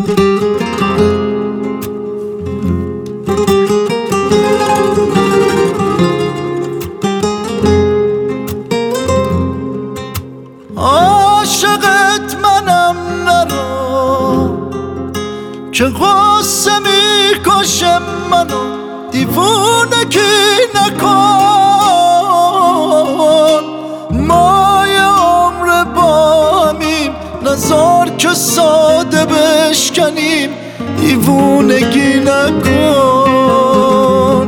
عاشقت منم نرو که غصه میکشه منو، دیوونگی نکن. ما یه عمر با همیم، نزار که ساده بشکنیم، دیوونگی نکن.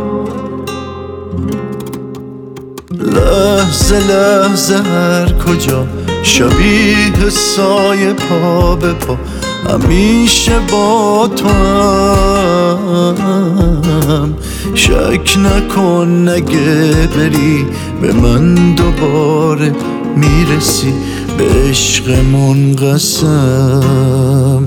لحظه لحظه هر کجا شبیه سایه پا به پا، همیشه با تو هم. شک نکن نگه بری به من دوباره میرسی، به عشقمون قسم.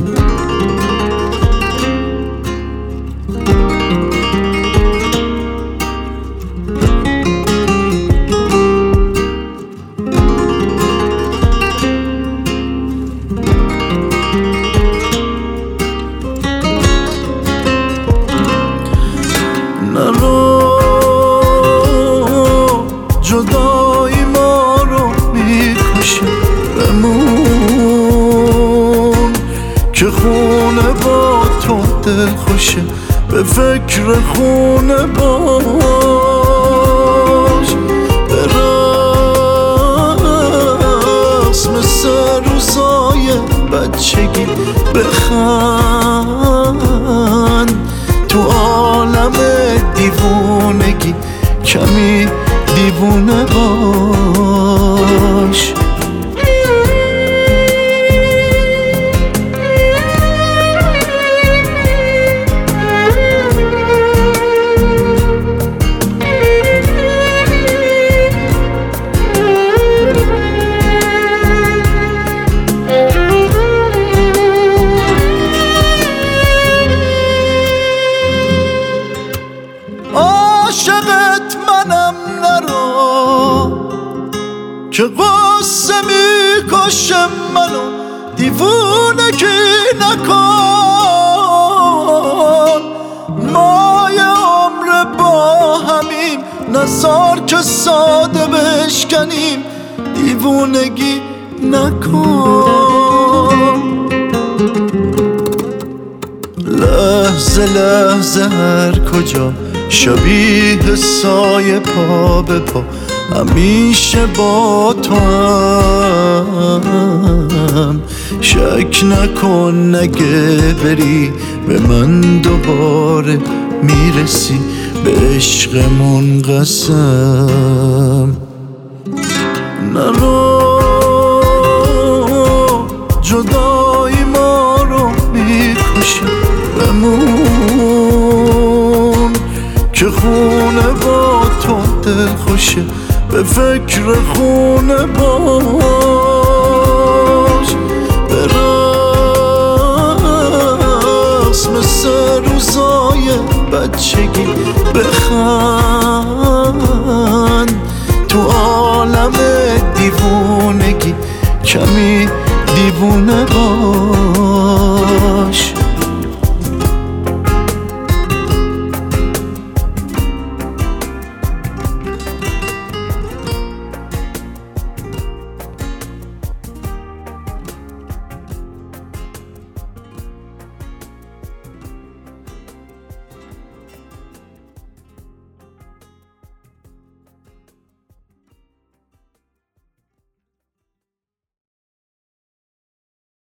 نرو جدایی ما رو میکشه، بمون که خونه با تو دل خوشه، به فکر خونه باش. به رقص مثل روزای بچگی بخند، تو عالم دیوونگی کمی دیوونه باش. عاشقت منم نرو که غصه میکشه منو، دیوونگی نکن. ما یه عمر با همیم، نزار که ساده بشکنیم، دیوونگی نکن. لحظه لحظه هر کجا شبیه سایه پا به پا، همیشه با تو هم. شک نکن نگه بری به من دوباره میرسی، به عشقمون قسم. نرو جدایی ما رو میکشه، بمون که خونه با تو دل خوشه، به فکر خونه باش. به رقص مثل روزای بچگی بخند، تو عالم دیوونگی کمی دیوونه باش.